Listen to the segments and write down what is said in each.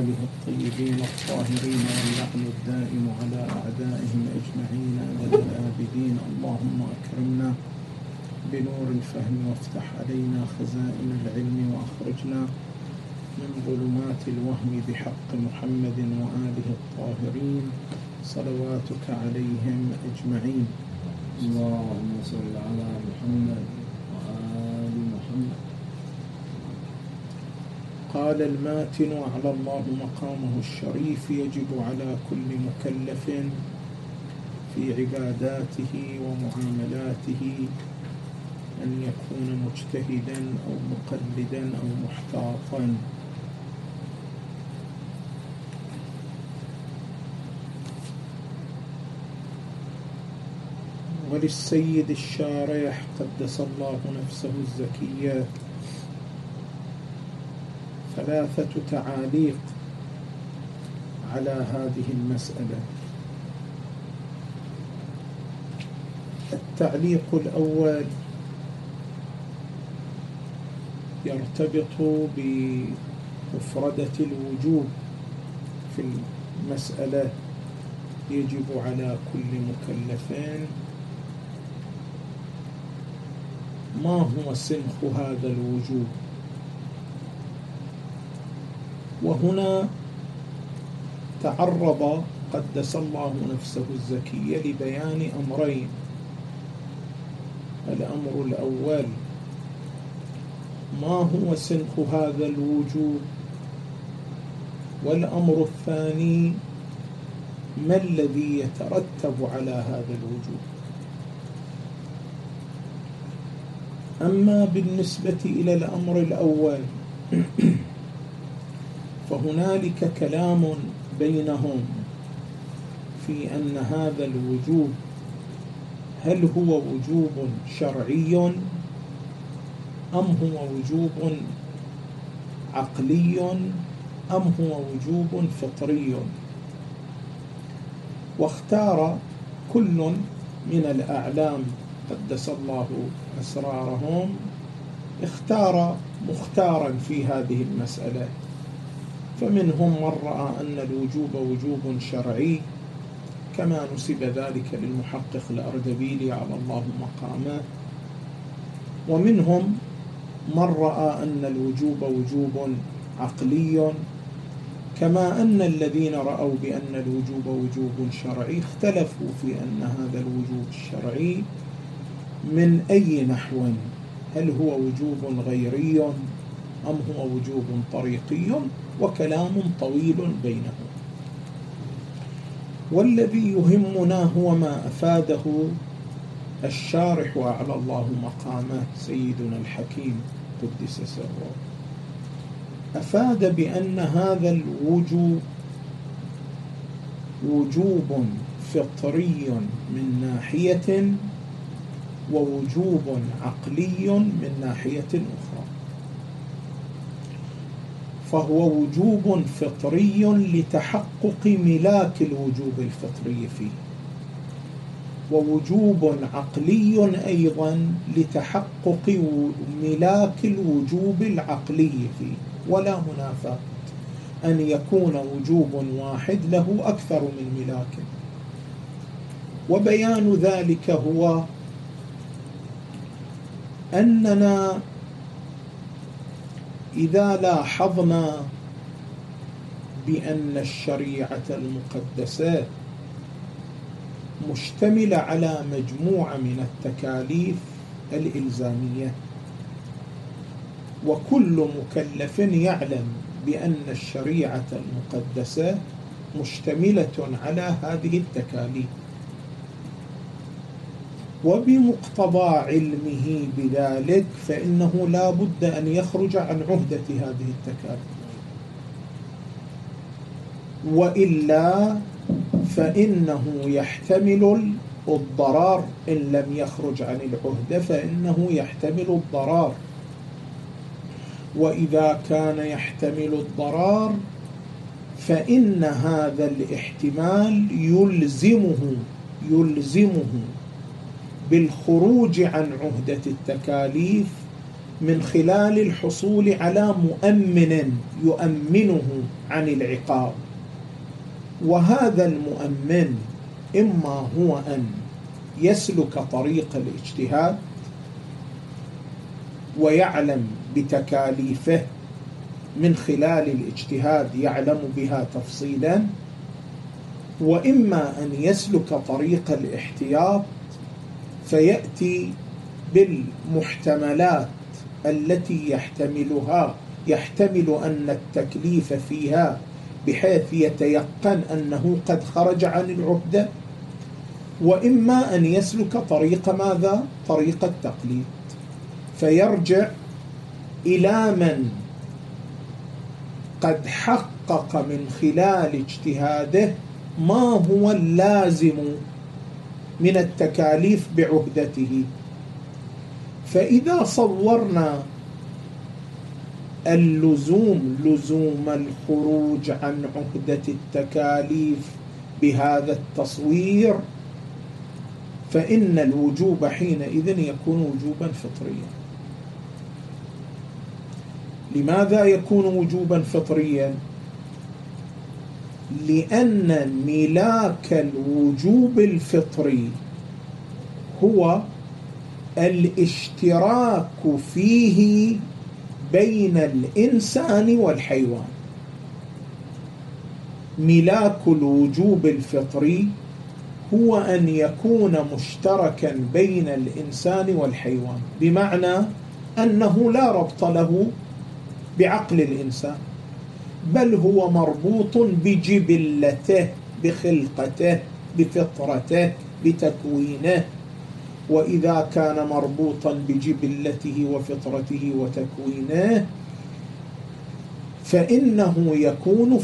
وآله الطيبين الطاهرين واللعن الدائم على أعدائهم أجمعين أبد الآبدين. اللهم أكرمنا بنور الفهم وافتح علينا خزائن العلم وأخرجنا من ظلمات الوهم بحق محمد وآله الطاهرين صلواتك عليهم أجمعين. اللهم صل على محمد وآل محمد. قال الماتن أعلى الله مقامه الشريف: يجب على كل مكلف في عباداته ومعاملاته أن يكون مجتهدا أو مقلدا أو محتاطا. وللسيد الشارح قدس الله نفسه الزكية 3 تعاليق على هذه المسألة. التعليق الأول يرتبط بمفردة الوجوب في المسألة: يجب على كل مكلفين. ما هو سنخ هذا الوجوب؟ وهنا تعرض قدس الله نفسه الزكية لبيان أمرين: الأمر الأول ما هو سنخ هذا الوجوب، والأمر الثاني ما الذي يترتب على هذا الوجوب. أما بالنسبة إلى الأمر الأول فهنالك كلام بينهم في أن هذا الوجوب هل هو وجوب شرعي أم هو وجوب عقلي أم هو وجوب فطري. واختار كل من الأعلام قدس الله أسرارهم اختار مختارا في هذه المسألة. فمنهم من رأى أن الوجوب وجوب شرعي كما نسب ذلك للمحقق الأردبيلي على الله مقامه، ومنهم من رأى أن الوجوب وجوب عقلي، كما أن الذين رأوا بأن الوجوب وجوب شرعي اختلفوا في أن هذا الوجوب الشرعي من أي نحو، هل هو وجوب غيري أم هو وجوب طريقي، وكلام طويل بينهم. والذي يهمنا هو ما أفاده الشارح وأعلى الله مقامه سيدنا الحكيم قدس سره. أفاد بأن هذا الوجوب وجوب فطري من ناحية ووجوب عقلي من ناحية أخرى. فهو وجوب فطري لتحقق ملاك الوجوب الفطري فيه، ووجوب عقلي أيضا لتحقق ملاك الوجوب العقلي فيه، ولا منافاة أن يكون وجوب واحد له أكثر من ملاك. وبيان ذلك هو أننا إذا لاحظنا بأن الشريعة المقدسة مشتملة على مجموعة من التكاليف الإلزامية، وكل مكلف يعلم بأن الشريعة المقدسة مشتملة على هذه التكاليف، وبمقتضى علمه بذلك فإنه لا بد أن يخرج عن عهدة هذه التكاليف، وإلا فإنه يحتمل الضرر. إن لم يخرج عن العهدة فإنه يحتمل الضرر، وإذا كان يحتمل الضرر فإن هذا الاحتمال يلزمه بالخروج عن عهدة التكاليف من خلال الحصول على مؤمن يؤمنه عن العقاب، وهذا المؤمن إما هو أن يسلك طريق الاجتهاد ويعلم بتكاليفه من خلال الاجتهاد يعلم بها تفصيلا، وإما أن يسلك طريق الاحتياط فيأتي بالمحتملات التي يحتمل أن التكليف فيها بحيث يتيقن أنه قد خرج عن العهدة، وإما أن يسلك طريق ماذا؟ طريق التقليد، فيرجع إلى من قد حقق من خلال اجتهاده ما هو اللازم من التكاليف بعهدته. فإذا صورنا لزوم الخروج عن عهدة التكاليف بهذا التصوير، فإن الوجوب حينئذ يكون وجوبا فطريا. لماذا يكون وجوبا فطريا؟ لأن ملاك الوجوب الفطري هو الاشتراك فيه بين الإنسان والحيوان. ملاك الوجوب الفطري هو أن يكون مشتركا بين الإنسان والحيوان، بمعنى أنه لا ربط له بعقل الإنسان، بل هو مربوط بجبلته، بخلقته، بفطرته، بتكوينه. وإذا كان مربوطا بجبلته وفطرته وتكوينه فإنه يكون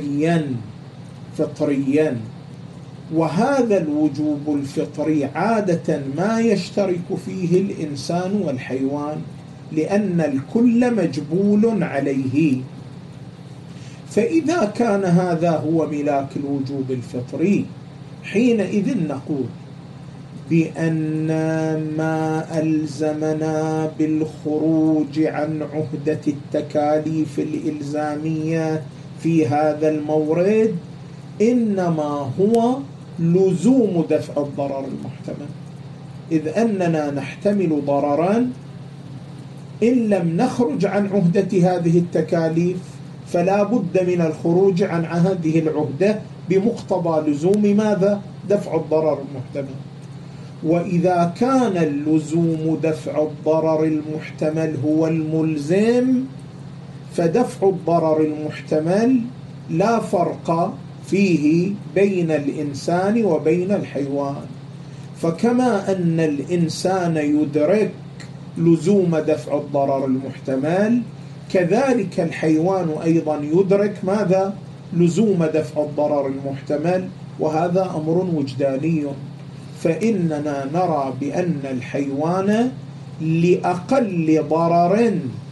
فطريا. وهذا الوجوب الفطري عادة ما يشترك فيه الإنسان والحيوان، لأن الكل مجبول عليه. فإذا كان هذا هو ملاك الوجوب الفطري، حينئذ نقول بأن ما ألزمنا بالخروج عن عهدة التكاليف الإلزامية في هذا المورد إنما هو لزوم دفع الضرر المحتمل، إذ أننا نحتمل ضررا إن لم نخرج عن عهدة هذه التكاليف فلا بد من الخروج عن هذه العهدة بمقتضى لزوم ماذا؟ دفع الضرر المحتمل. وإذا كان اللزوم دفع الضرر المحتمل هو الملزم، فدفع الضرر المحتمل لا فرق فيه بين الإنسان وبين الحيوان. فكما أن الإنسان يدرك لزوم دفع الضرر المحتمل، كذلك الحيوان أيضا يدرك ماذا؟ لزوم دفع الضرر المحتمل، وهذا أمر وجداني. فإننا نرى بأن الحيوان لأقل ضرر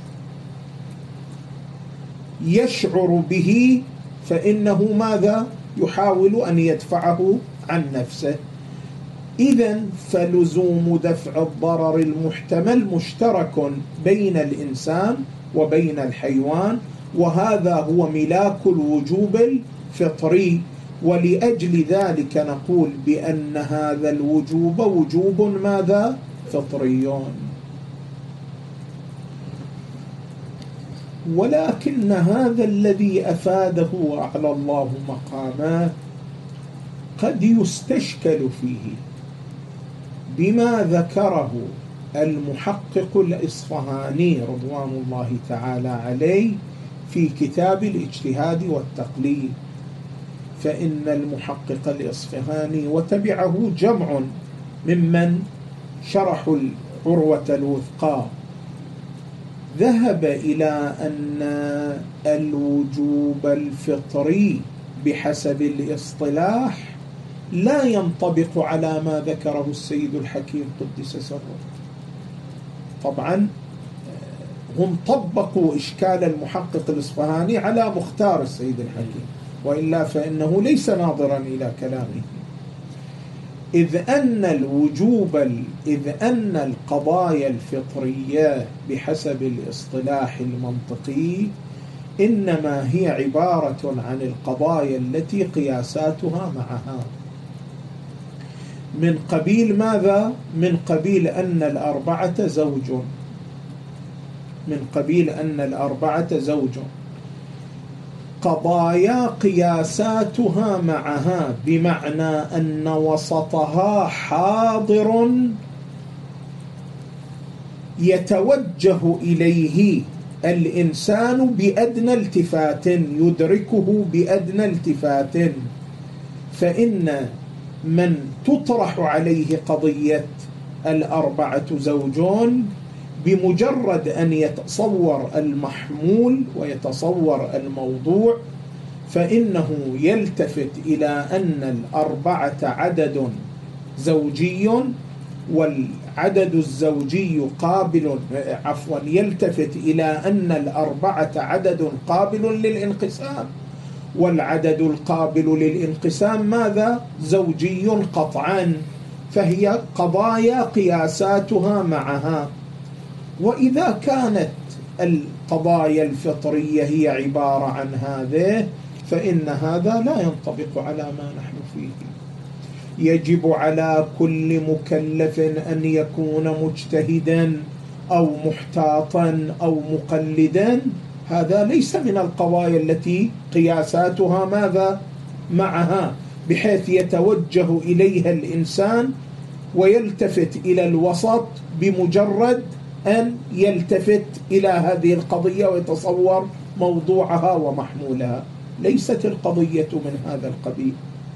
يشعر به فإنه ماذا؟ يحاول أن يدفعه عن نفسه. إذن فلزوم دفع الضرر المحتمل مشترك بين الإنسان وبين الحيوان، وهذا هو ملاك الوجوب الفطري. ولأجل ذلك نقول بأن هذا الوجوب وجوب ماذا؟ فطري. ولكن هذا الذي أفاده وأعلى الله مقامه قد يستشكل فيه بما ذكره المحقق الإصفهاني رضوان الله تعالى عليه في كتاب الاجتهاد والتقليد. فإن المحقق الإصفهاني وتبعه جمع ممن شرحوا العروة الوثقى ذهب إلى أن الوجوب الفطري بحسب الاصطلاح لا ينطبق على ما ذكره السيد الحكيم قدس سره. طبعا هم طبقوا إشكال المحقق الإصفهاني على مختار السيد الحكيم، وإلا فإنه ليس ناظرا إلى كلامه. إذ أن القضايا الفطرية بحسب الاصطلاح المنطقي إنما هي عبارة عن القضايا التي قياساتها معها. من قبيل ماذا؟ من قبيل أن الأربعة زوج، من قبيل أن الأربعة زوج، قضايا قياساتها معها، بمعنى أن وسطها حاضر يتوجه إليه الإنسان بأدنى التفات، يدركه بأدنى التفات. فإن من تطرح عليه قضية الأربعة زوجون بمجرد أن يتصور المحمول ويتصور الموضوع، فإنه يلتفت إلى أن الأربعة عدد زوجي، والعدد الزوجي قابل، يلتفت إلى أن الأربعة عدد قابل للانقسام، والعدد القابل للانقسام ماذا؟ زوجي قطعا، فهي قضايا قياساتها معها. وإذا كانت القضايا الفطرية هي عبارة عن هذه، فإن هذا لا ينطبق على ما نحن فيه. يجب على كل مكلف أن يكون مجتهدا أو محتاطا أو مقلدا، هذا ليس من القضايا التي قياساتها ماذا؟ معها، بحيث يتوجه إليها الإنسان ويلتفت إلى الوسط بمجرد أن يلتفت إلى هذه القضية ويتصور موضوعها ومحمولها. ليست القضية من هذا القبيل.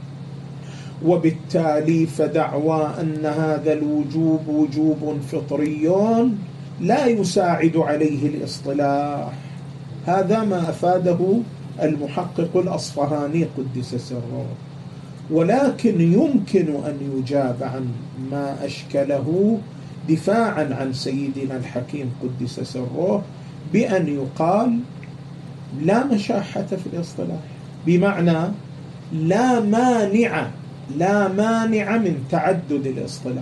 وبالتالي فدعوى أن هذا الوجوب وجوب فطري لا يساعد عليه الاصطلاح. هذا ما أفاده المحقق الأصفهاني قدس سره. ولكن يمكن أن يجاب عن ما أشكله دفاعا عن سيدنا الحكيم قدس سره بأن يقال لا مشاحة في الاصطلاح، بمعنى لا مانع من تعدد الاصطلاح.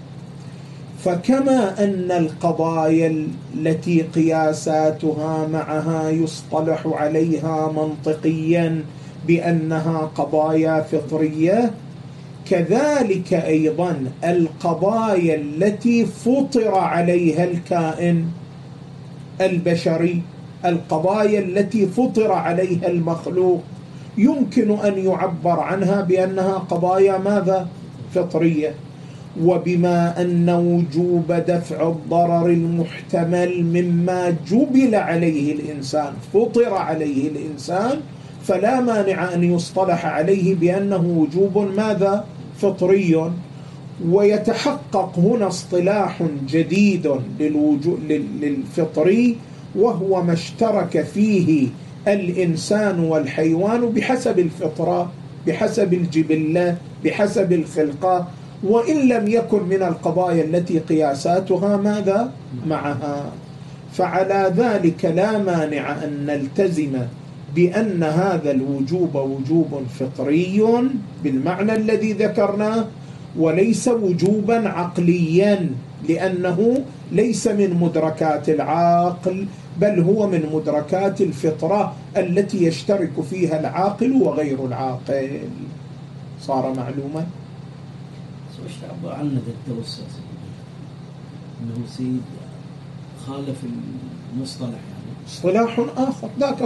فكما أن القضايا التي قياساتها معها يصطلح عليها منطقيا بأنها قضايا فطرية، كذلك أيضا القضايا التي فطر عليها الكائن البشري، القضايا التي فطر عليها المخلوق، يمكن أن يعبر عنها بأنها قضايا ماذا؟ فطرية. وبما أن وجوب دفع الضرر المحتمل مما جبل عليه الإنسان، فطر عليه الإنسان، فلا مانع أن يصطلح عليه بأنه وجوب ماذا؟ فطري. ويتحقق هنا اصطلاح جديد للفطري، وهو ما اشترك فيه الإنسان والحيوان بحسب الفطرة، بحسب الجبلة، بحسب الخلقة، وإن لم يكن من القضايا التي قياساتها ماذا؟ معها. فعلى ذلك لا مانع أن نلتزم بأن هذا الوجوب وجوب فطري بالمعنى الذي ذكرناه، وليس وجوبا عقليا، لأنه ليس من مدركات العاقل، بل هو من مدركات الفطرة التي يشترك فيها العاقل وغير العاقل. صار معلوما؟ ايش تعبر عن التوسط؟ انه سيد خالف المصطلح، يعني اصطلاح آخر، ذاك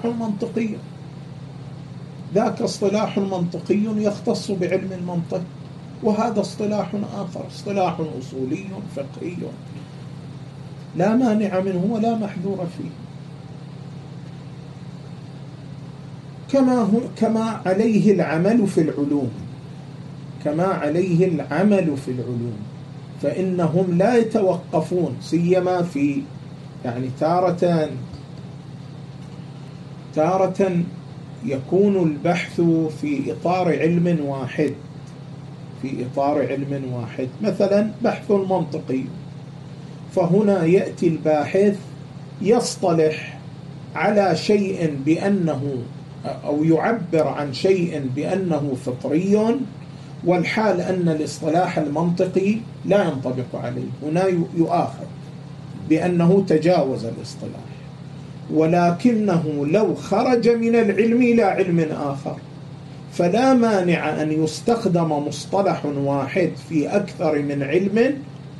اصطلاح منطقي يختص بعلم المنطق، وهذا اصطلاح آخر، اصطلاح أصولي فقهي لا مانع منه ولا محذور فيه. كما عليه العمل في العلوم، فإنهم لا يتوقفون، سيما في يعني تارة يكون البحث في إطار علم واحد، مثلا بحث منطقي، فهنا يأتي الباحث يصطلح على شيء بأنه أو يعبر عن شيء بأنه فطري، والحال أن الاصطلاح المنطقي لا ينطبق عليه، هنا يؤاخذ بأنه تجاوز الاصطلاح، ولكنه لو خرج من العلم إلى علم آخر فلا مانع أن يستخدم مصطلح واحد في أكثر من علم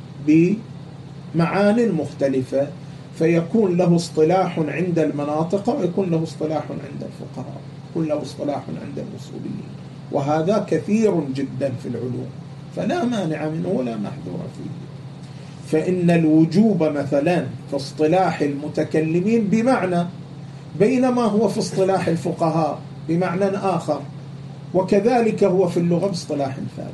بمعان مختلفة، فيكون له اصطلاح عند المناطق ويكون له اصطلاح عند الفقهاء، يكون له اصطلاح عند الأصوليين، وهذا كثير جدا في العلوم، فلا مانع منه ولا محذور فيه. فإن الوجوب مثلا في اصطلاح المتكلمين بمعنى، بينما هو في اصطلاح الفقهاء بمعنى آخر، وكذلك هو في اللغة باصطلاح ثالث.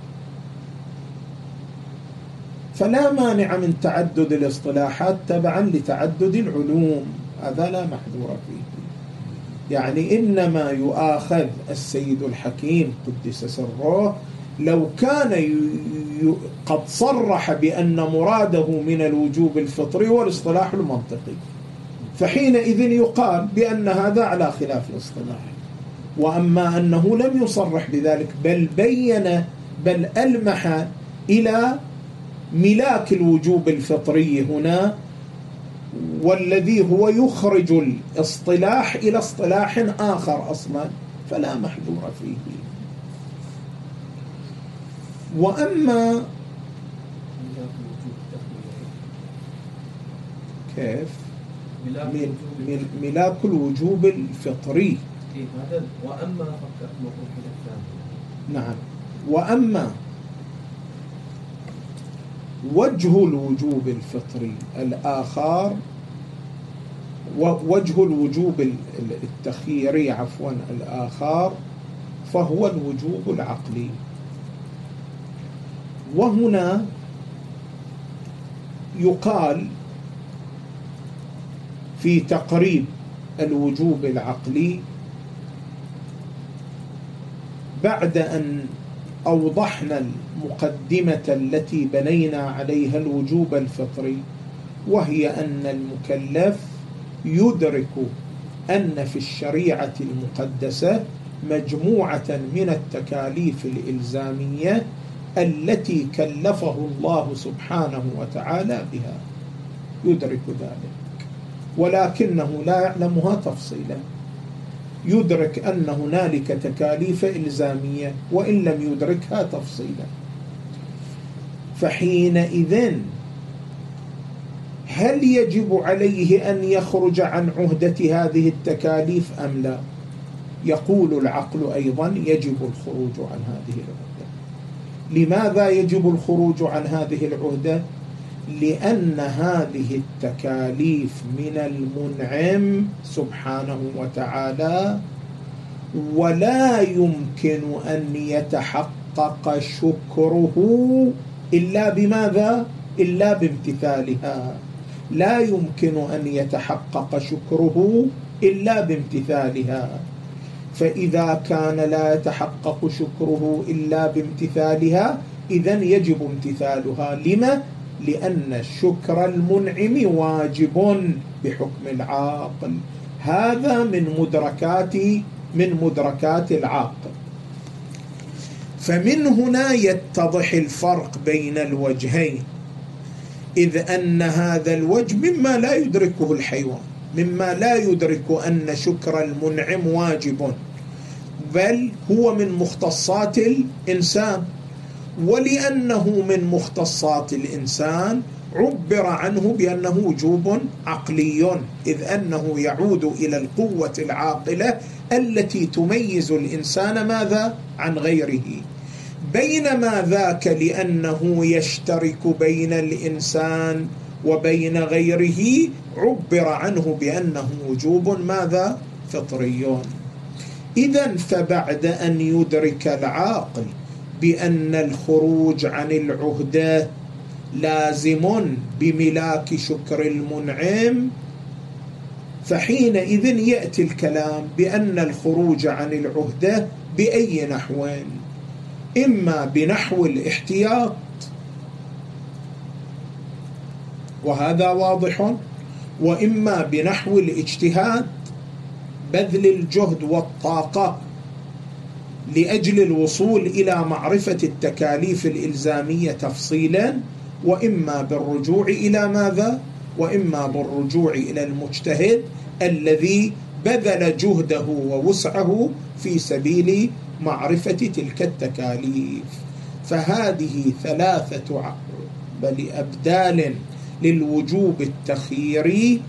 فلا مانع من تعدد الاصطلاحات تبعا لتعدد العلوم، هذا لا محذور فيه. يعني إنما يؤاخذ السيد الحكيم قدس سره لو كان قد صرح بأن مراده من الوجوب الفطري هو الاصطلاح المنطقي، فحينئذ يقال بأن هذا على خلاف الاصطلاح. وأما أنه لم يصرح بذلك بل بين، بل ألمح إلى ملاك الوجوب الفطري هنا، والذي هو يخرج الاصطلاح إلى اصطلاح آخر أصلا، فلا محذور فيه. وأما كيف ملاك الوجوب الفطري، وأما نعم، وأما وجه الوجوب الفطري الآخر، ووجه الوجوب التخييري عفوا الآخر، فهو الوجوب العقلي. وهنا يقال في تقريب الوجوب العقلي بعد أن أوضحنا المقدمة التي بنينا عليها الوجوب الفطري، وهي أن المكلف يدرك أن في الشريعة المقدسة مجموعة من التكاليف الإلزامية التي كلفه الله سبحانه وتعالى بها، يدرك ذلك، ولكنه لا يعلمها تفصيلا. يدرك أن هنالك تكاليف إلزامية وإن لم يدركها تفصيلا. فحينئذ هل يجب عليه أن يخرج عن عهدة هذه التكاليف أم لا؟ يقول العقل أيضا يجب الخروج عن هذه العهدة. لماذا يجب الخروج عن هذه العهدة؟ لأن هذه التكاليف من المنعم سبحانه وتعالى، ولا يمكن أن يتحقق شكره إلا بماذا؟ إلا بامتثالها. لا يمكن أن يتحقق شكره إلا بامتثالها. فإذا كان لا يتحقق شكره إلا بامتثالها إذن يجب امتثالها. لما؟ لأن شكر المنعم واجب بحكم العاقل. هذا من مدركات العاقل. فمن هنا يتضح الفرق بين الوجهين، إذ أن هذا الوجه مما لا يدركه الحيوان، مما لا يدرك أن شكر المنعم واجب، بل هو من مختصات الإنسان. ولأنه من مختصات الإنسان عبر عنه بأنه وجوب عقلي، إذ أنه يعود إلى القوة العاقلة التي تميز الإنسان ماذا؟ عن غيره. بينما ذاك لأنه يشترك بين الإنسان وبين غيره عبر عنه بأنه وجوب ماذا؟ فطري. إذن فبعد أن يدرك العاقل بأن الخروج عن العهدة لازم بملاك شكر المنعم، فحينئذ يأتي الكلام بأن الخروج عن العهدة بأي نحو، إما بنحو الاحتياط وهذا واضح، وإما بنحو الاجتهاد، بذل الجهد والطاقة لأجل الوصول إلى معرفة التكاليف الإلزامية تفصيلا، وإما بالرجوع إلى ماذا؟ وإما بالرجوع إلى المجتهد الذي بذل جهده ووسعه في سبيل معرفة تلك التكاليف. فهذه 3 أبدال للوجوب التخييري،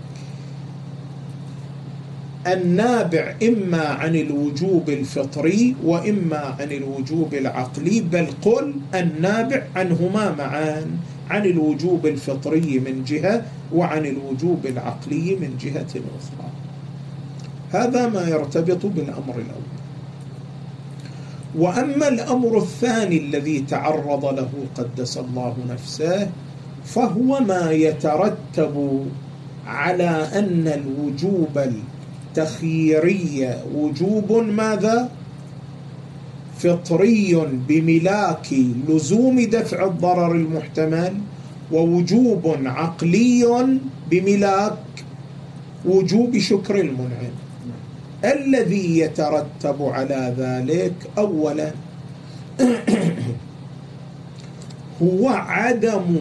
النابع إما عن الوجوب الفطري وإما عن الوجوب العقلي، بل قل النابع عنهما معا، عن الوجوب الفطري من جهة وعن الوجوب العقلي من جهة أخرى. هذا ما يرتبط بالأمر الأول. وأما الأمر الثاني الذي تعرض له قدس الله نفسه، فهو ما يترتب على أن الوجوب التخييري وجوب ماذا؟ فطري بملاك لزوم دفع الضرر المحتمل، ووجوب عقلي بملاك وجوب شكر المنعم. الذي يترتب على ذلك أولا هو عدم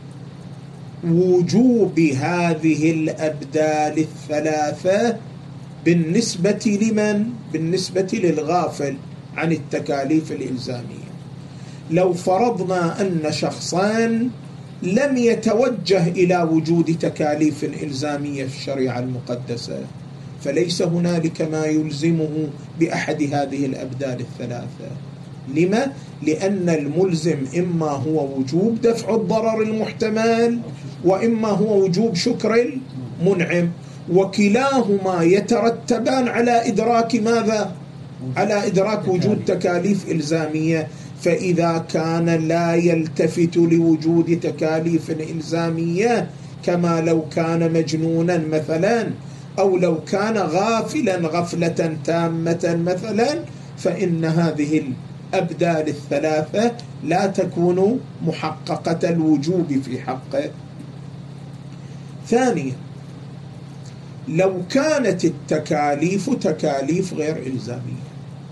وجوب هذه الأبدال الثلاثة بالنسبة لمن؟ بالنسبة للغافل عن التكاليف الإلزامية. لو فرضنا أن شخصان لم يتوجه إلى وجود تكاليف إلزامية في الشريعة المقدسة، فليس هنالك ما يلزمه بأحد هذه الأبدال الثلاثة. لما؟ لأن الملزم إما هو وجوب دفع الضرر المحتمل، وإما هو وجوب شكر المنعم، وكلاهما يترتبان على إدراك ماذا؟ على إدراك وجود تكاليف إلزامية. فإذا كان لا يلتفت لوجود تكاليف إلزامية، كما لو كان مجنونا مثلا، أو لو كان غافلا غفلة تامة مثلا، فإن هذه الأبدال الثلاثة لا تكون محققة الوجوب في حقه. ثانيا، لو كانت التكاليف تكاليف غير إلزامية،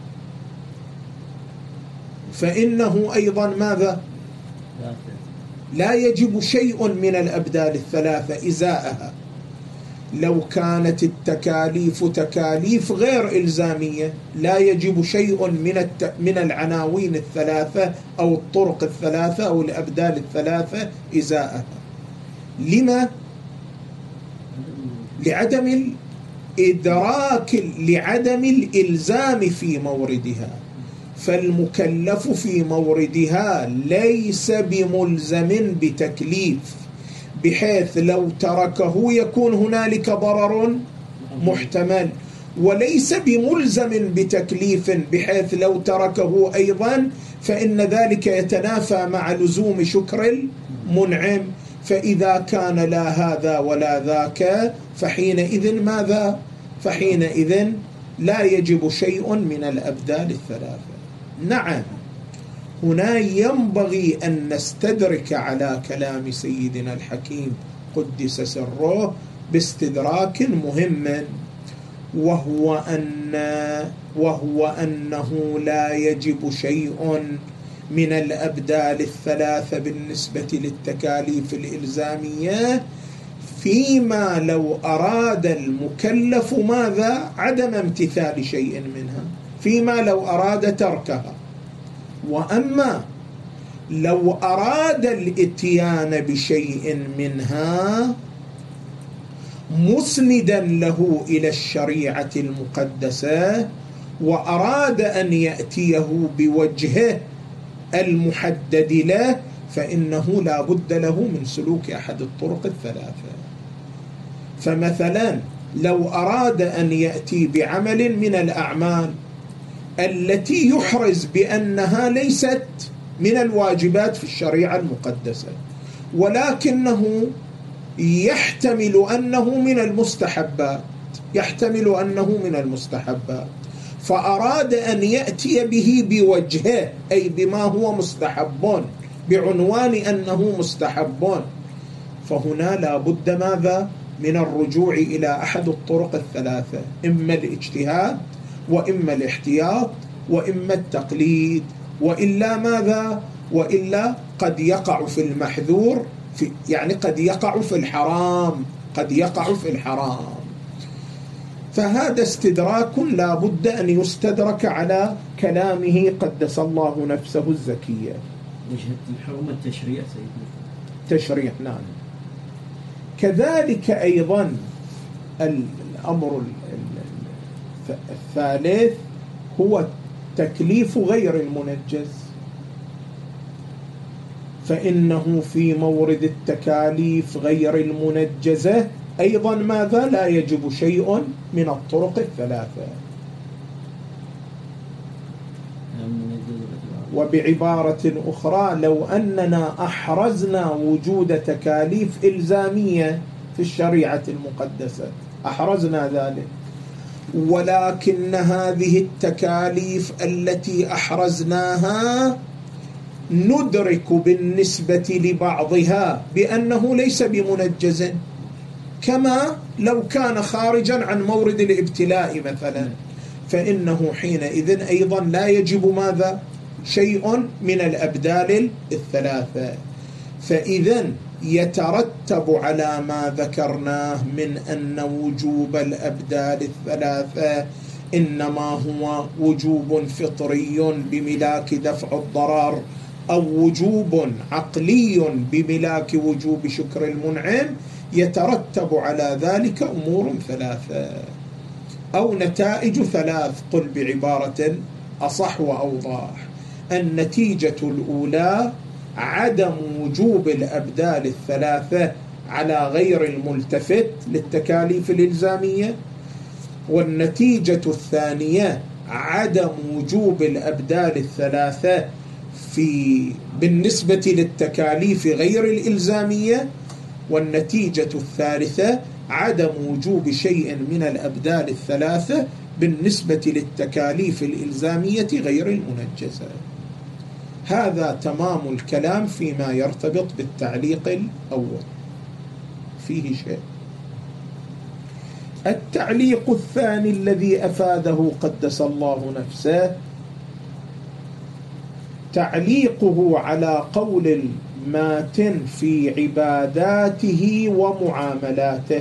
فإنه أيضا ماذا؟ لا يجب شيء من الأبدال الثلاثة إزاءها. لو كانت التكاليف تكاليف غير إلزامية لا يجب شيء من العناوين الثلاثة أو الطرق الثلاثة أو الأبدال الثلاثة إزاءها. لما؟ لعدم الإدراك، لعدم الإلزام في موردها. فالمكلف في موردها ليس بملزم بتكليف، بحيث لو تركه يكون هنالك ضرر محتمل، وليس بملزم بتكليف بحيث لو تركه أيضا فإن ذلك يتنافى مع لزوم شكر المنعم. فإذا كان لا هذا ولا ذاك فحينئذ ماذا؟ فحينئذ لا يجب شيء من الأبدال الثلاثة. نعم، هنا ينبغي أن نستدرك على كلام سيدنا الحكيم قدس سره باستدراك مهم، وهو أنه لا يجب شيء من الأبدال الثلاثة بالنسبة للتكاليف الإلزامية فيما لو أراد المكلف ماذا؟ عدم امتثال شيء منها، فيما لو أراد تركها. وأما لو أراد الإتيان بشيء منها مسندا له إلى الشريعة المقدسة، وأراد أن يأتيه بوجهه المحدد له، فإنه لا بد له من سلوك أحد الطرق الثلاثة. فمثلا لو أراد أن يأتي بعمل من الأعمال التي يحرز بأنها ليست من الواجبات في الشريعة المقدسة، ولكنه يحتمل أنه من المستحبات، فأراد أن يأتي به بوجهه، أي بما هو مستحب، بعنوان أنه مستحب، فهنا لا بد ماذا؟ من الرجوع إلى أحد الطرق الثلاثة، إما الاجتهاد وإما الاحتياط وإما التقليد، وإلا ماذا؟ وإلا قد يقع في المحذور، يعني قد يقع في الحرام، قد يقع في الحرام. فهذا استدراك لا بد أن يستدرك على كلامه قدس الله نفسه الزكية. وجهة الحرمة التشريع سيدنا، تشريع، نعم. كذلك أيضا الأمر الثالث هو تكليف غير المنجز، فإنه في مورد التكاليف غير المنجزة أيضا ماذا؟ لا يجب شيء من الطرق الثلاثة. وبعبارة أخرى، لو أننا أحرزنا وجود تكاليف إلزامية في الشريعة المقدسة، أحرزنا ذلك، ولكن هذه التكاليف التي أحرزناها ندرك بالنسبة لبعضها بأنه ليس بمنجز، كما لو كان خارجا عن مورد الابتلاء مثلا، فإنه حينئذ أيضا لا يجب ماذا؟ شيء من الأبدال الثلاثة. فإذا يترتب على ما ذكرناه من أن وجوب الأبدال الثلاثة إنما هو وجوب فطري بملاك دفع الضرر، أو وجوب عقلي بملاك وجوب شكر المنعم، يترتب على ذلك أمور ثلاثة أو نتائج ثلاث. قل بعبارة أصح وأوضح: النتيجة الأولى عدم وجوب الأبدال الثلاثة على غير الملتفت للتكاليف الإلزامية، والنتيجة الثانية عدم وجوب الأبدال الثلاثة بالنسبة للتكاليف غير الإلزامية، والنتيجة الثالثة عدم وجوب شيء من الأبدال الثلاثة بالنسبة للتكاليف الإلزامية غير المنجزة. هذا تمام الكلام فيما يرتبط بالتعليق الأول. فيه شيء. التعليق الثاني الذي أفاده قدس الله نفسه، تعليقه على قول الماتن في عباداته ومعاملاته،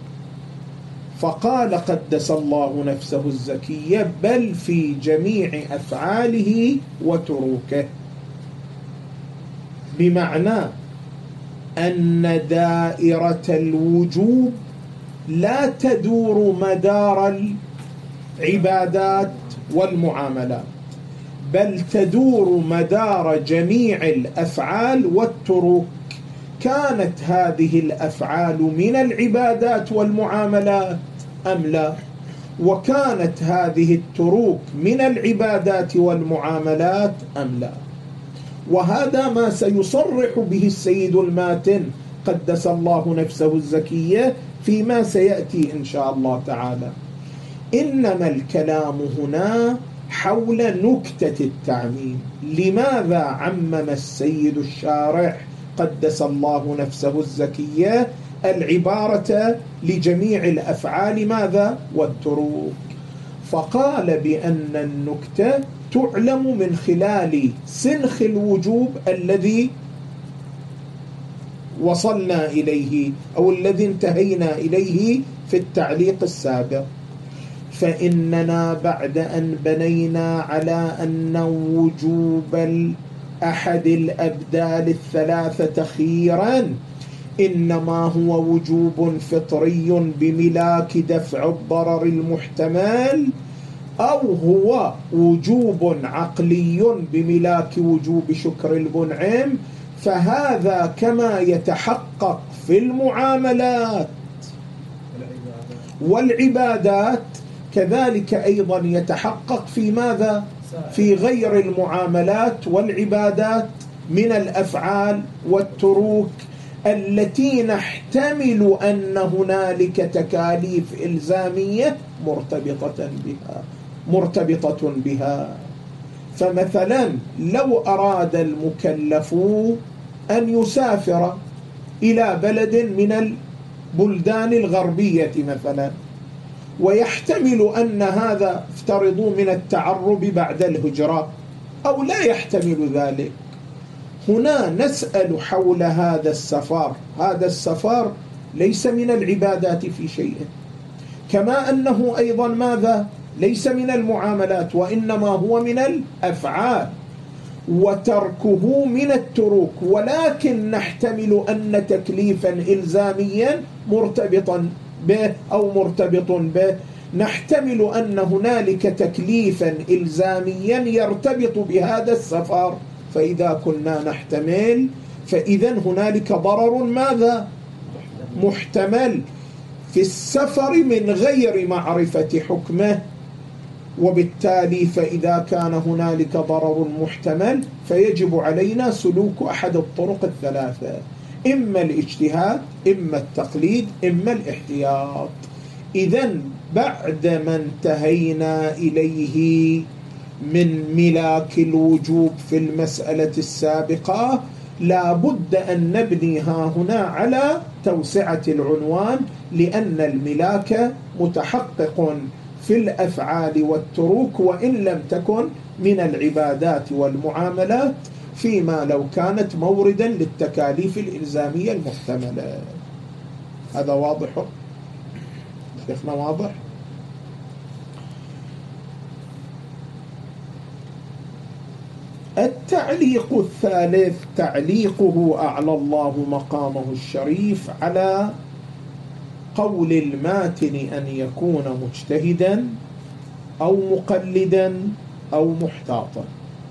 فقال قدس الله نفسه الزكية: بل في جميع أفعاله وتروكه، بمعنى أن دائرة الوجوب لا تدور مدار العبادات والمعاملات، بل تدور مدار جميع الأفعال والتروك، كانت هذه الأفعال من العبادات والمعاملات أم لا، وكانت هذه التروك من العبادات والمعاملات أم لا. وهذا ما سيصرح به السيد الماتن قدس الله نفسه الزكية فيما سيأتي إن شاء الله تعالى. إنما الكلام هنا حول نكتة التعميم. لماذا عمم السيد الشارح قدس الله نفسه الزكية العبارة لجميع الأفعال ماذا؟ والتروك. فقال بأن النكتة تعلم من خلال سنخ الوجوب الذي وصلنا إليه أو الذي انتهينا إليه في التعليق السابق. فإننا بعد أن بنينا على أن وجوب أحد الأبدال الثلاثة خيرا إنما هو وجوب فطري بملاك دفع الضرر المحتمل، أو هو وجوب عقلي بملاك وجوب شكر المنعم، فهذا كما يتحقق في المعاملات والعبادات كذلك أيضا يتحقق في ماذا؟ في غير المعاملات والعبادات من الأفعال والتروك التي نحتمل أن هنالك تكاليف إلزامية مرتبطة بها. فمثلا لو أراد المكلف أن يسافر إلى بلد من البلدان الغربية مثلا، ويحتمل أن هذا افترضوا من التعرب بعد الهجرة أو لا يحتمل ذلك. هنا نسأل حول هذا السفر. هذا السفر ليس من العبادات في شيء، كما أنه أيضا ماذا؟ ليس من المعاملات، وإنما هو من الأفعال، وتركه من التروك. ولكن نحتمل أن تكليفا إلزاميا مرتبطا به أو مرتبط به، نحتمل أن هنالك تكليفا إلزاميا يرتبط بهذا السفر. فإذا كنا نحتمل فإذا هنالك ضرر ماذا؟ محتمل في السفر من غير معرفة حكمه، وبالتالي فإذا كان هنالك ضرر محتمل فيجب علينا سلوك أحد الطرق الثلاثة: إما الاجتهاد، إما التقليد، إما الاحتياط. إذن بعدما انتهينا إليه من ملاك الوجوب في المسألة السابقة، لا بد أن نبني هنا على توسعة العنوان، لأن الملاك متحقق في الأفعال والتروك وإن لم تكن من العبادات والمعاملات، فيما لو كانت موردا للتكاليف الإلزامية المحتملة. هذا واضح؟ شيخنا واضح؟ التعليق الثالث تعليقه أعلى الله مقامه الشريف على قول الماتن أن يكون مجتهدا أو مقلدا أو محتاطا.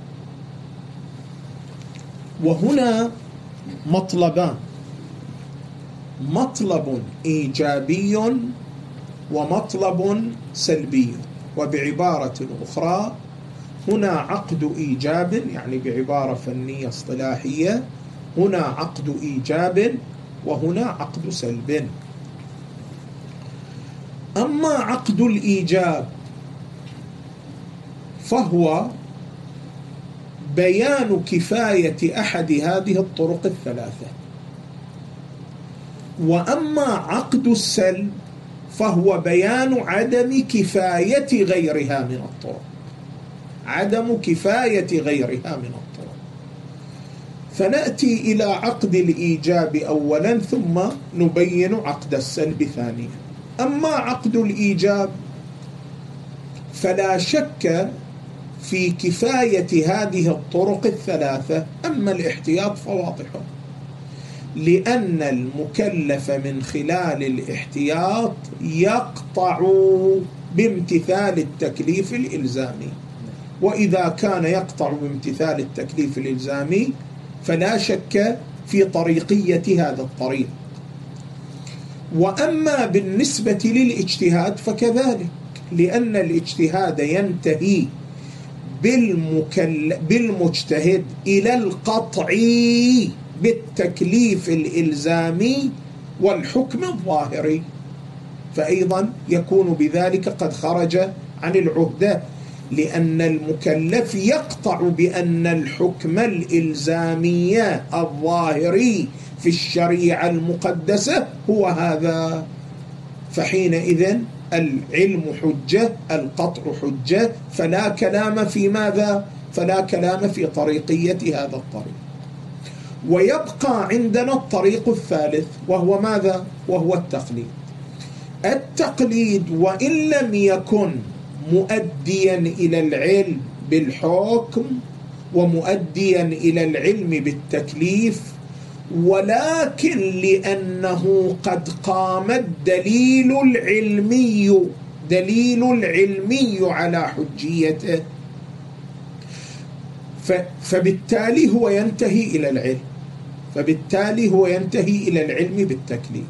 وهنا مطلبان: مطلب إيجابي ومطلب سلبي. وبعبارة أخرى هنا عقد إيجاب، يعني بعبارة فنية اصطلاحية هنا عقد إيجاب وهنا عقد سلب. أما عقد الإيجاب فهو بيان كفاية أحد هذه الطرق الثلاثة، وأما عقد السلب فهو بيان عدم كفاية غيرها من الطرق، عدم كفاية غيرها من الطرق. فنأتي إلى عقد الإيجاب أولا ثم نبين عقد السلب ثانيا. أما عقد الإيجاب فلا شك في كفاية هذه الطرق الثلاثة. أما الاحتياط فواضح، لأن المكلف من خلال الاحتياط يقطع بامتثال التكليف الإلزامي، وإذا كان يقطع بامتثال التكليف الإلزامي فلا شك في طريقية هذا الطريق. وأما بالنسبة للاجتهاد فكذلك، لأن الاجتهاد ينتهي بالمجتهد إلى القطع بالتكليف الإلزامي والحكم الظاهري، فأيضا يكون بذلك قد خرج عن العهدة، لأن المكلف يقطع بأن الحكم الإلزامي الظاهري في الشريعة المقدسة هو هذا. فحينئذ العلم حجة، القطع حجة، فلا كلام في ماذا؟ فلا كلام في طريقية هذا الطريق. ويبقى عندنا الطريق الثالث وهو ماذا؟ وهو التقليد. التقليد وإن لم يكن مؤديا إلى العلم بالحكم ومؤديا إلى العلم بالتكليف، ولكن لأنه قد قام الدليل العلمي على حجيته، فبالتالي هو ينتهي إلى العلم، فبالتالي هو ينتهي إلى العلم بالتكليف.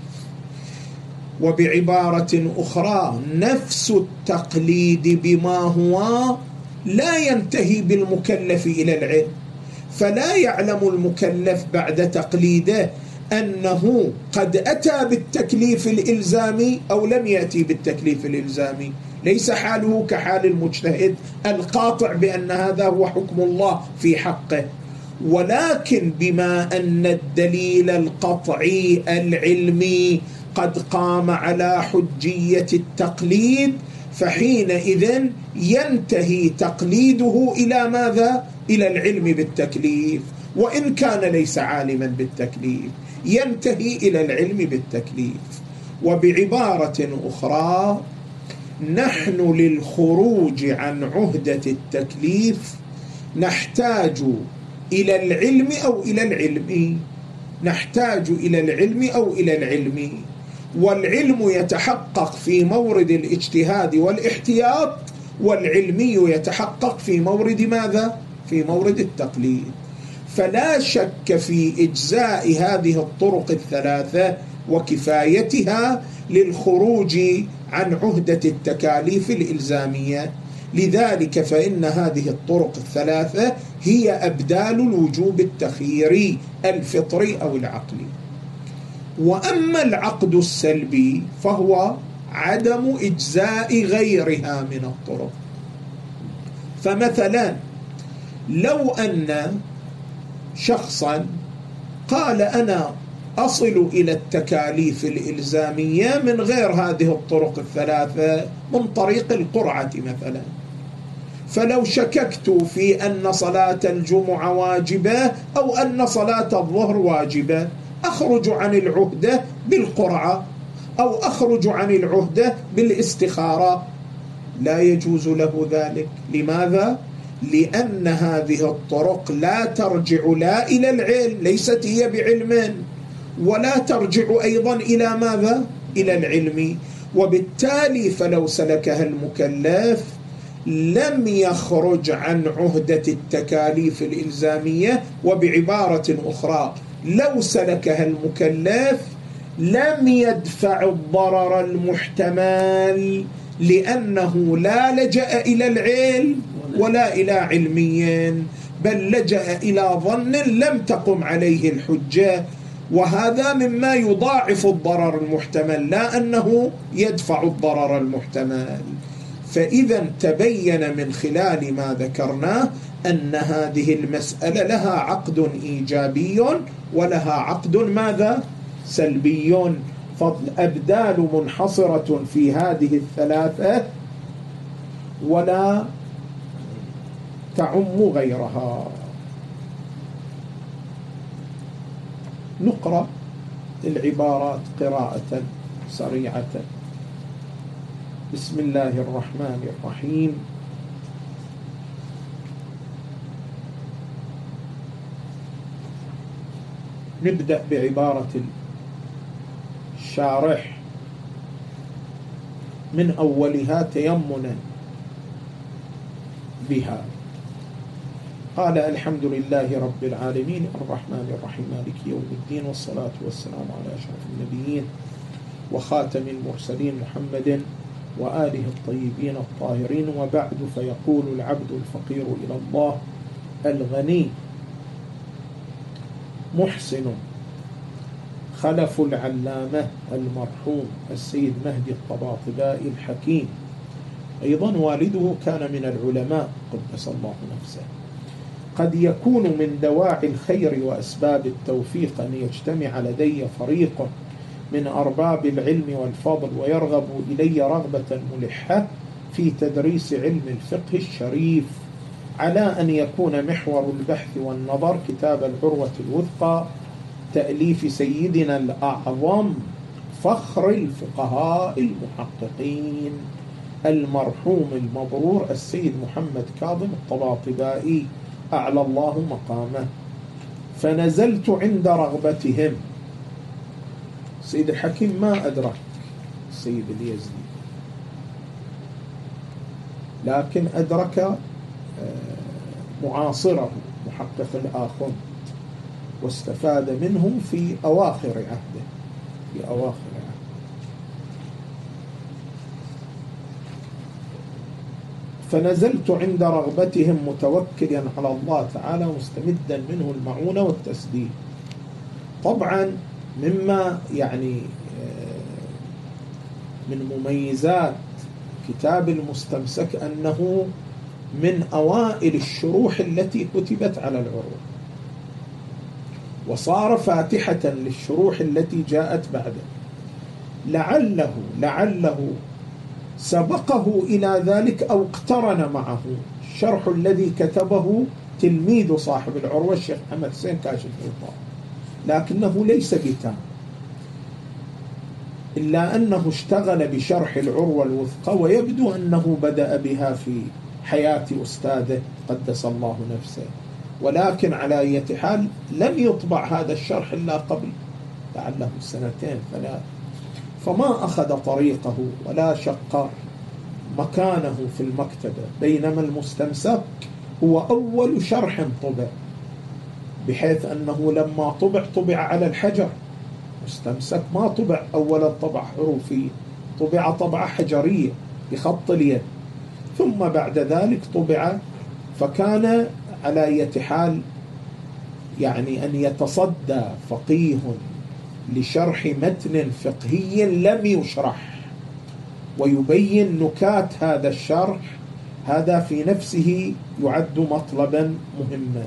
وبعبارة أخرى نفس التقليد بما هو لا ينتهي بالمكلف إلى العلم، فلا يعلم المكلف بعد تقليده أنه قد أتى بالتكليف الإلزامي أو لم يأتي بالتكليف الإلزامي. ليس حاله كحال المجتهد القاطع بأن هذا هو حكم الله في حقه، ولكن بما أن الدليل القطعي العلمي قد قام على حجية التقليد، فحينئذ ينتهي تقليده إلى ماذا؟ إلى العلم بالتكليف، وإن كان ليس عالما بالتكليف ينتهي إلى العلم بالتكليف. وبعبارة أخرى، نحن للخروج عن عهدة التكليف نحتاج إلى العلم أو إلى العلم، نحتاج إلى العلم أو إلى العلم، والعلم يتحقق في مورد الاجتهاد والاحتياط، والعلمي يتحقق في مورد ماذا؟ في مورد التقليد. فلا شك في إجزاء هذه الطرق الثلاثة وكفايتها للخروج عن عهدة التكاليف الإلزامية. لذلك فإن هذه الطرق الثلاثة هي أبدال الوجوب التخييري الفطري أو العقلي. وأما العقد السلبي فهو عدم إجزاء غيرها من الطرق. فمثلا لو أن شخصا قال أنا أصل إلى التكاليف الإلزامية من غير هذه الطرق الثلاثة، من طريق القرعة مثلا، فلو شككت في أن صلاة الجمعة واجبة أو أن صلاة الظهر واجبة، أخرج عن العهدة بالقرعة أو أخرج عن العهدة بالاستخارة. لا يجوز له ذلك. لماذا؟ لأن هذه الطرق لا ترجع لا إلى العلم، ليست هي بعلم، ولا ترجع أيضا إلى ماذا؟ إلى العلم. وبالتالي فلو سلكها المكلف لم يخرج عن عهدة التكاليف الإلزامية. وبعبارة أخرى، لو سلكها المكلف لم يدفع الضرر المحتمل، لأنه لا لجأ إلى العلم ولا إلى علميين، بل لجأ إلى ظن لم تقم عليه الحجة، وهذا مما يضاعف الضرر المحتمل، لا أنه يدفع الضرر المحتمل. فإذا تبين من خلال ما ذكرناه أن هذه المسألة لها عقد إيجابي ولها عقد ماذا؟ سلبي. فالأبدال منحصرة في هذه الثلاثة ولا تعم غيرها. نقرأ العبارات قراءة سريعة. بسم الله الرحمن الرحيم. نبدأ بعبارة الشارح من أولها تيمنا بها. قال: الحمد لله رب العالمين الرحمن الرحيم مالك يوم الدين، والصلاة والسلام على أشرف النبيين وخاتم المرسلين محمد وآله الطيبين الطاهرين، وبعد. فيقول العبد الفقير إلى الله الغني محسن خلف العلامة المرحوم السيد مهدي الطباطبائي الحكيم، أيضا والده كان من العلماء قدس الله نفسه. قد يكون من دواعي الخير وأسباب التوفيق أن يجتمع لدي فريق من أرباب العلم والفضل ويرغب إلي رغبة ملحة في تدريس علم الفقه الشريف، على أن يكون محور البحث والنظر كتاب العروة الوثقى تأليف سيدنا الأعظم فخر الفقهاء المحققين المرحوم المبرور السيد محمد كاظم الطباطبائي أعلى الله مقامه. فنزلت عند رغبتهم. السيد الحكيم ما أدرك السيد اليزدي، لكن أدرك معاصره محقق الآخر واستفاد منه في أواخر عهده. فنزلت عند رغبتهم متوكلا على الله تعالى مستمدا منه المعونة والتسديد. طبعا مما يعني من مميزات كتاب المستمسك أنه من أوائل الشروح التي كتبت على العروة، وصار فاتحة للشروح التي جاءت بعده. لعله سبقه إلى ذلك أو اقترن معه الشرح الذي كتبه تلميذ صاحب العروة الشيخ محمد حسين كاشف الغطاء، لكنه ليس بتام، إلا أنه اشتغل بشرح العروة الوثقى، ويبدو أنه بدأ بها في حياة أستاذه قدس الله نفسه، ولكن على أي حال لم يطبع هذا الشرح إلا قبل لعله 2 3، فما أخذ طريقه ولا شق مكانه في المكتبة، بينما المستمسك هو أول شرح طبع، بحيث أنه لما طبع على الحجر. مستمسك ما طبع أولا طبع حروفي، طبع طبعة حجرية بخط اليد، ثم بعد ذلك طبع، فكان على أي حال يعني أن يتصدى فقيه لشرح متن فقهي لم يشرح ويبين نكات هذا الشرح، هذا في نفسه يعد مطلبا مهما.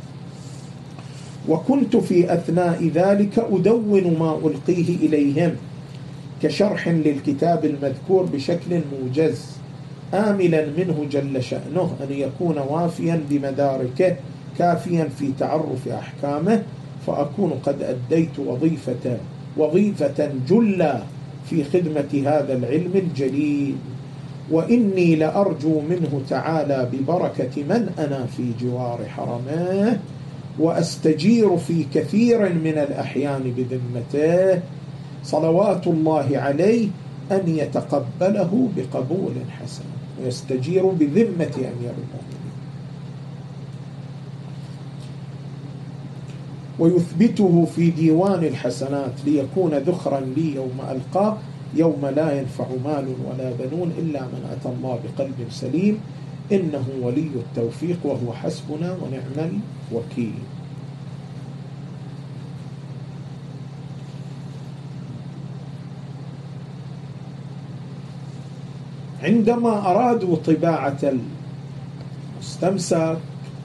وكنت في أثناء ذلك أدون ما ألقيه إليهم كشرح للكتاب المذكور بشكل موجز، آملا منه جل شأنه أن يكون وافيا بمداركه كافيا في تعرف أحكامه، فأكون قد أديت وظيفة جلة في خدمة هذا العلم الجليل. وإني لأرجو منه تعالى ببركة من أنا في جوار حرمه، وأستجير في كثير من الأحيان بذمته، صلوات الله عليه، أن يتقبله بقبول حسن، ويستجير بذمة أمير المؤمنين، ويثبته في ديوان الحسنات ليكون ذخرا لي يوم ألقاه، يوم لا ينفع مال ولا بنون إلا من أتى الله بقلب سليم، إنه ولي التوفيق وهو حسبنا ونعم الوكيل. عندما أرادوا طباعة المستمسك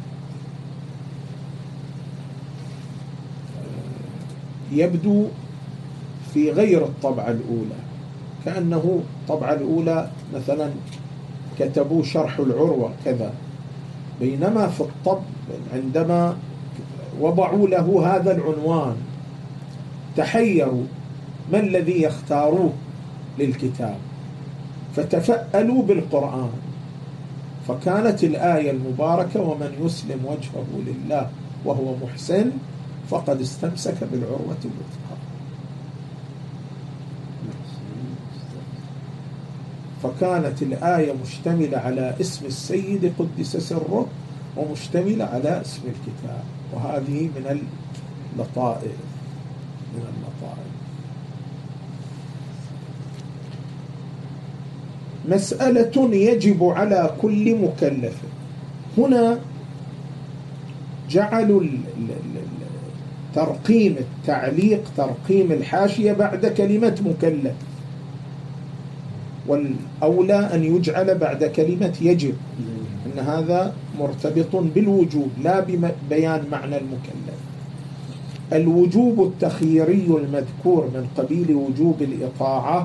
يبدو في غير الطبعة الأولى، كأنه الطبعة الأولى مثلا كتبوا شرح العروة كذا، بينما في الطب عندما وضعوا له هذا العنوان تحيروا ما الذي يختاروه للكتاب، فتفألوا بالقرآن، فكانت الآية المباركة ومن يسلم وجهه لله وهو محسن فقد استمسك بالعروة الوثقى. فكانت الآية مشتملة على اسم السيد قدس سره، ومشتملة على اسم الكتاب، وهذه من اللطائف. مسألة يجب على كل مكلف. هنا جعلوا ترقيم التعليق، ترقيم الحاشية بعد كلمة مكلف، والأولى أن يجعل بعد كلمة يجب، إن هذا مرتبط بالوجوب لا ببيان معنى المكلف. الوجوب التخييري المذكور من قبيل وجوب الإطاعة،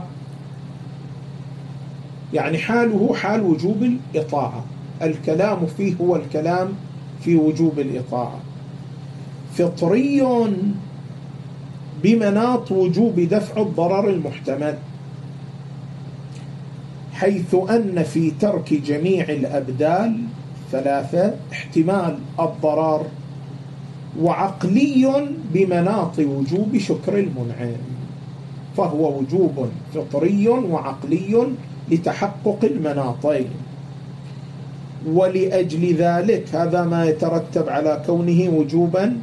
يعني حاله حال وجوب الإطاعة، الكلام فيه هو الكلام في وجوب الإطاعة. فطري بمناط وجوب دفع الضرر المحتمل، حيث أن في ترك جميع الأبدال 3 احتمال الضرر، وعقلي بمناط وجوب شكر المنعم، فهو وجوب فطري وعقلي لتحقق المناطين. ولأجل ذلك هذا ما يترتب على كونه وجوبا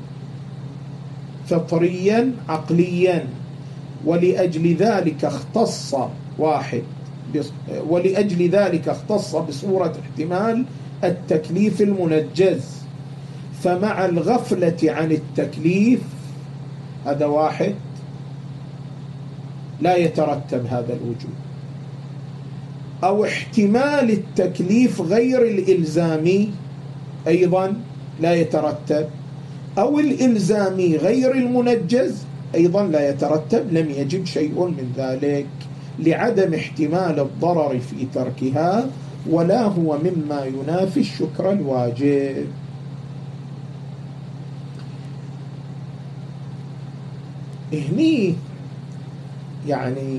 فطريا عقليا، ولأجل ذلك اختص ولأجل ذلك اختص بصورة احتمال التكليف المنجز، فمع الغفلة عن التكليف هذا 1 لا يترتب هذا الوجوب، أو احتمال التكليف غير الإلزامي أيضا لا يترتب، أو الإلزامي غير المنجز أيضا لا يترتب لم يجب شيء من ذلك، لعدم احتمال الضرر في تركها، ولا هو مما ينافي الشكر الواجب. هني يعني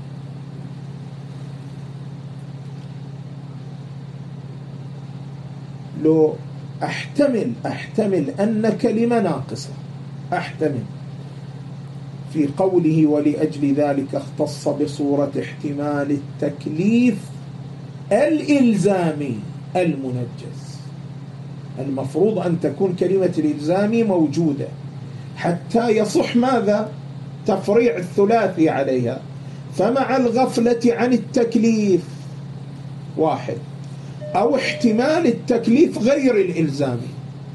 لو أحتمل أن كلمة ناقصة، أحتمل في قوله ولأجل ذلك اختص بصورة احتمال التكليف الإلزامي المنجز. المفروض أن تكون كلمة الإلزامي موجودة حتى يصح ماذا؟ تفريع الثلاثي عليها. فمع الغفلة عن التكليف واحد، أو احتمال التكليف غير الإلزامي،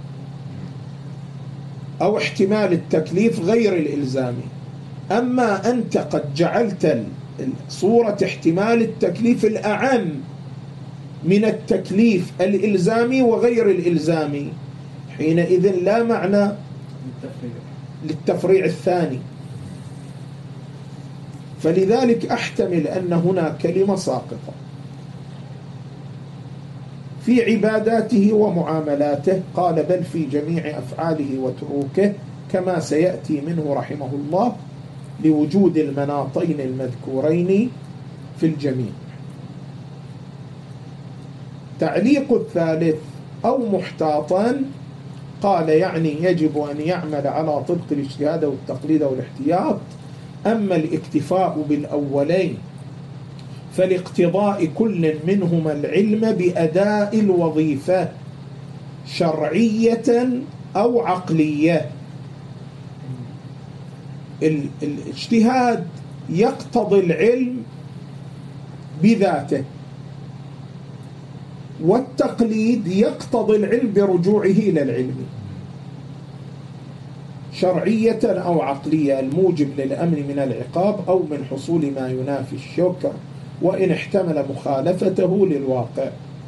أو احتمال التكليف غير الإلزامي. أما أنت قد جعلت صورة احتمال التكليف الأعم من التكليف الإلزامي وغير الإلزامي، حينئذ لا معنى للتفريع الثاني. فلذلك أحتمل أن هنا كلمة ساقطة في عباداته ومعاملاته. قال بل في جميع أفعاله وتروكه، كما سيأتي منه رحمه الله لوجود المناطين المذكورين في الجميع. تعليق الثالث أو محتاطا، قال يعني يجب أن يعمل على طبق الاجتهاد والتقليد والاحتياط. أما الاكتفاء بالأولين فلاقتضاء كل منهما العلم بأداء الوظيفة شرعية أو عقلية. الاجتهاد يقتضي العلم بذاته، والتقليد يقتضي العلم برجوعه إلى العلم، شرعية أو عقلية، الموجب للأمن من العقاب أو من حصول ما ينافي الشكر، وإن احتمل مخالفته للواقع.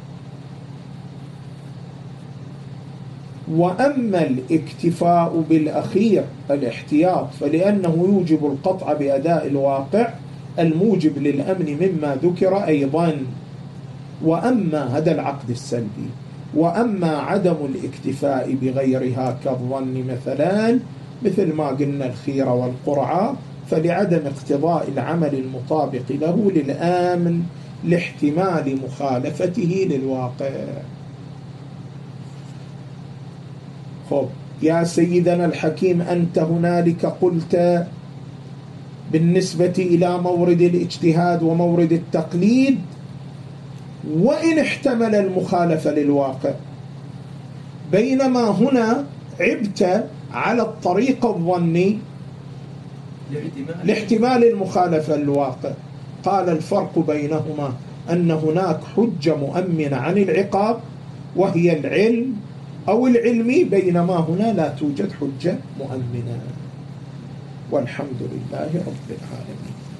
وأما الاكتفاء بالأخير الاحتياط فلأنه يوجب القطع بأداء الواقع الموجب للأمن مما ذكر أيضا. وأما هذا العقد السلبي، وأما عدم الاكتفاء بغيرها كالظن مثلا، مثل ما قلنا الخيرة والقرعة، فلعدم اقتضاء العمل المطابق له للآمن لاحتمال مخالفته للواقع. خب يا سيدنا الحكيم، أنت هنالك قلت بالنسبة إلى مورد الاجتهاد ومورد التقليد وإن احتمل المخالفة للواقع، بينما هنا عبت على الطريق الظني لاحتمال المخالفة للواقع. قال الفرق بينهما أن هناك حجة مؤمنة عن العقاب وهي العلم أو العلمي، بينما هنا لا توجد حجة مؤمنة. والحمد لله رب العالمين.